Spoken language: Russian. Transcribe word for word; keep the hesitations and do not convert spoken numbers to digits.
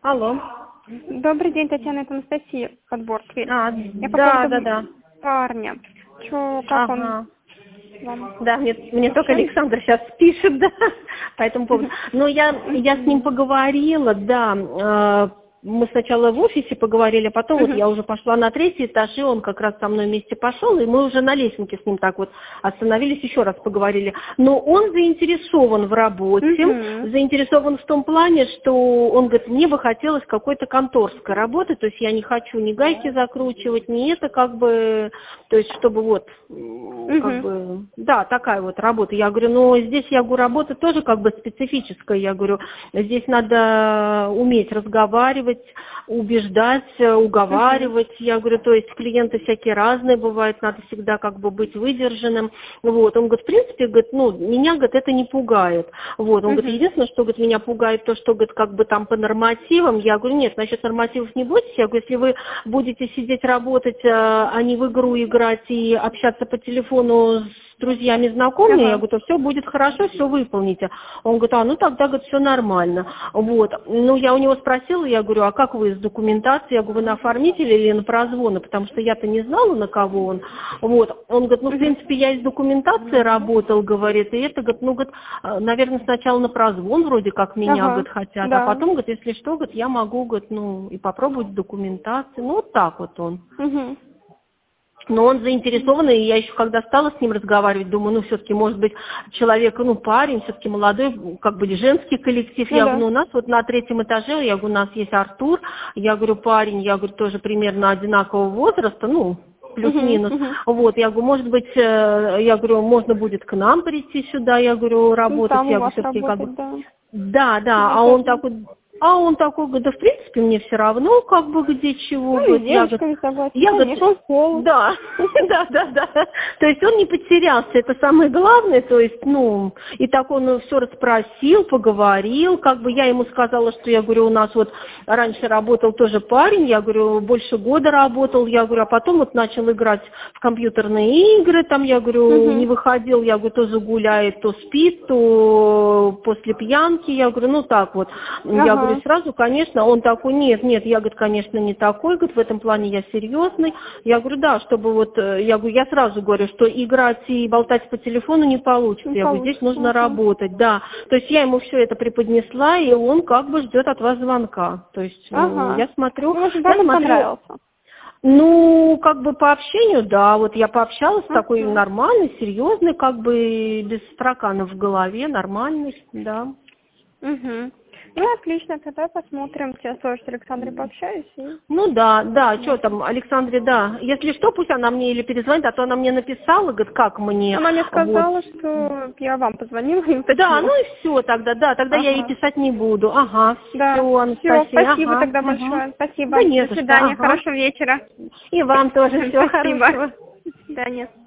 Алло. Добрый день, Татьяна, это Анастасия, Подборский. А, Я по да, поводу да, да. парня. Чё, как Ага. он вам? Да, мне, мне только Александр сейчас пишет, да, по этому поводу. Но я, я с ним поговорила, да. э, Мы сначала в офисе поговорили, а потом вот Мгм. я уже пошла на третий этаж, и он как раз со мной вместе пошел, и мы уже на лестнике с ним так вот остановились, еще раз поговорили. Но он заинтересован в работе, Мгм. заинтересован в том плане, что он говорит, мне бы хотелось какой-то конторской работы, то есть я не хочу ни гайки закручивать, ни это как бы, то есть чтобы вот, м, как Мгм. бы, да, такая вот работа. Я говорю, ну здесь, я говорю, работа тоже как бы специфическая, я говорю, здесь надо уметь разговаривать, убеждать, Мгм. уговаривать, я говорю, то есть клиенты всякие разные бывают, надо всегда как бы быть выдержанным, вот, он говорит, в принципе, говорит, ну, меня, говорит, это не пугает, вот, он говорит, Мгм. единственное, что, говорит, меня пугает то, что, говорит, как бы там по нормативам, я говорю, нет, насчет нормативов не бойтесь, я говорю, если вы будете сидеть работать, а а не в игру играть и общаться по телефону с друзьями, знакомыми, я Ага. говорю, то все будет хорошо, все выполните. Он говорит, а, ну тогда, говорит, все нормально. Вот. Ну, я у него спросила, я говорю, а как вы с документацией? Я говорю, вы на оформителя или на прозвоны? Потому что я-то не знала, на кого он. Вот. Он говорит, ну, в Мгм. принципе, я из документации работал, говорит, и это, говорит, ну, говорит, наверное, сначала на прозвон вроде как меня, Ага. говорит, хотят, а Да. потом, говорит, если что, говорит, я могу, говорит, ну, и попробовать документацию. Ну, вот так вот он. Мгм. Но он заинтересованный, и я еще когда стала с ним разговаривать, думаю, ну, все-таки, может быть, человек, ну, парень, все-таки молодой, как бы женский коллектив. Ну Я говорю, да. ну, у нас вот на третьем этаже, я говорю, у нас есть Артур, я говорю, парень, я говорю, тоже примерно одинакового возраста, ну, Мгм. плюс-минус. Мгм. Вот, я говорю, может быть, э, я говорю, можно будет к нам прийти сюда, я говорю, Ну, работать, там у я говорю, вас все-таки как бы... работать, да. Да, да, а он Замечательно. такой, а он такой, говорит, да, в принципе, мне все равно, как бы, где чего, Ну, и с говорит, я, говорит, девочками согласен, я, говорит, конечно, он в школу. да, да, да, да, то есть он не потерялся, это самое главное, то есть, ну, и так он все расспросил, поговорил, как бы я ему сказала, что, я говорю, у нас вот раньше работал тоже парень, я говорю, больше года работал, я говорю, а потом вот начал играть в компьютерные игры, там, я говорю, не Мгм. выходил, я говорю, то загуляет, то спит, то после пьянки, я говорю, ну так вот. Я говорю, Ага. сразу, конечно, он такой, нет, нет, я, говорю, конечно, не такой, говорит, в этом плане я серьезный. Я говорю, да, чтобы вот, э, я говорю, я сразу говорю, что играть и болтать по телефону не получится. Не Я говорю, здесь получится. нужно Ага. работать, да. То есть я ему все это преподнесла, и он как бы ждет от вас звонка. То есть э, Ага. я смотрю, Ну, в общем, я вам он смотрю, понравился. ну, как бы по общению, да, вот я пообщалась с такой Ага. нормальной, серьезной, как бы без тараканов в голове, нормальной, да. Угу. Ну, отлично, тогда посмотрим. Я тоже с Александрой пообщаюсь. И... Ну да, да, что Да. там, Александре, да. Если что, пусть она мне или перезвонит, а то она мне написала, говорит, как мне, Она мне вот. сказала, что я вам позвонила и Да, уточнила. ну и все тогда, да, тогда я ей Ага. писать не буду. Ага, Да. все, Все, Анастасия, спасибо ага, тогда угу. большое. Спасибо. Да не До за что, свидания. ага. Хорошего вечера. И вам тоже всего Спасибо. хорошего. До свидания.